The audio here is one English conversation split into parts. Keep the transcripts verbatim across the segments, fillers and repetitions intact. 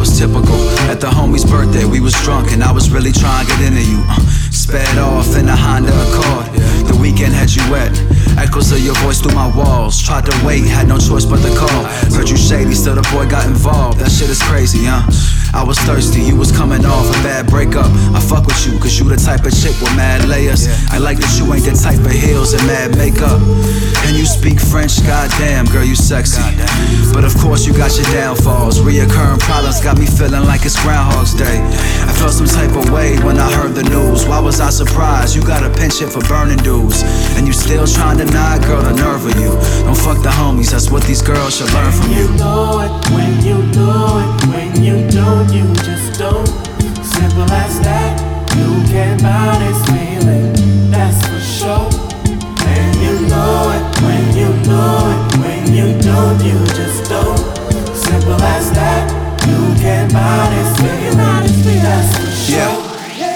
was typical. At the homie's birthday, we was drunk and I was really trying to get into you. uh, Sped off in a Honda Accord. The weekend had you wet. Echoes of your voice through my walls. Tried to wait, had no choice but to call. Heard you shady, still the boy got involved. That shit is crazy, huh? I was thirsty, you was coming off a bad breakup. I fuck with you, cause you the type of chick with mad layers. I like that you ain't the type of heels and mad makeup. And you speak French, goddamn, girl, you sexy. But of course you got your downfalls. Reoccurring problems got me feeling like it's Groundhog's Day. I felt some type of way when I heard the news. Why was I surprised? You got a penchant for burning dudes. And you still trying to nod, girl, the nerve of you. Don't fuck the homies, that's what these girls should learn from you. You know it, when you know it, when you don't, you just don't. Simple as that, you can't buy this feeling, that's for sure. And you know it, when you know it, when you don't, you just don't. Simple as that, you can't buy this feeling, that's for sure. Yeah.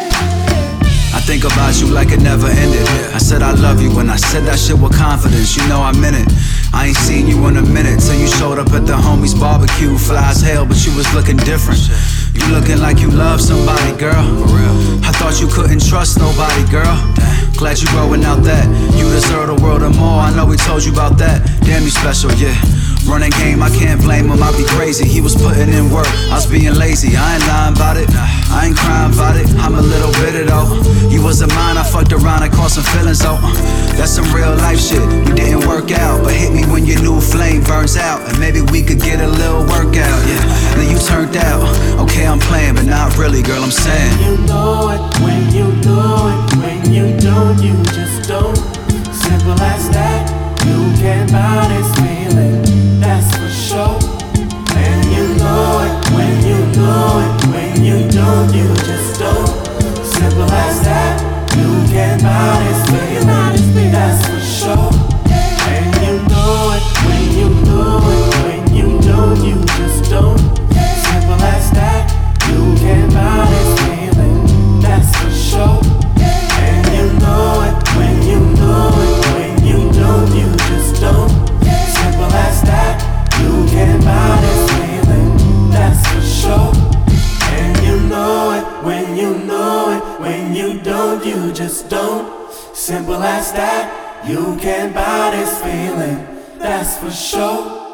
I think about you like it never ended. I said I love you when I said that shit with confidence. You know I meant it. I ain't seen you in a minute till you showed up at the homie's barbecue. Fly as hell, but you was looking different. You looking like you love somebody, girl. I thought you couldn't trust nobody, girl. Glad you growing out that. You deserve the world and more. I know we told you about that. Damn, you special, yeah. Running game, I can't blame him, I'd be crazy. He was putting in work, I was being lazy. I ain't lying about it, I ain't crying about it. I'm a little bitter though. You wasn't mine, I fucked around and caused some feelings though. That's some real life shit, you didn't work out. But hit me when your new flame burns out. And maybe we could get a little workout, yeah. Then you turned out, okay I'm playing, but not really, girl, I'm saying. You know it, when you know it, when you don't, you just don't. Simple as that, you can't buy this feeling, that's for sure. And you know it, when you know it, when you don't, you just don't. Simple as that, you can't buy this feeling, that's for sure. And you know it, when you know it, when you don't, you just don't. Simple as that, you can't buy this feeling, that's for sure. And you know it, when you know it, when you don't, you just don't. Simple as that, you can't buy this feeling, that's for sure. And you know it, when you know it, when you don't, you just don't. Simple as that, you can't buy this feeling, that's for sure.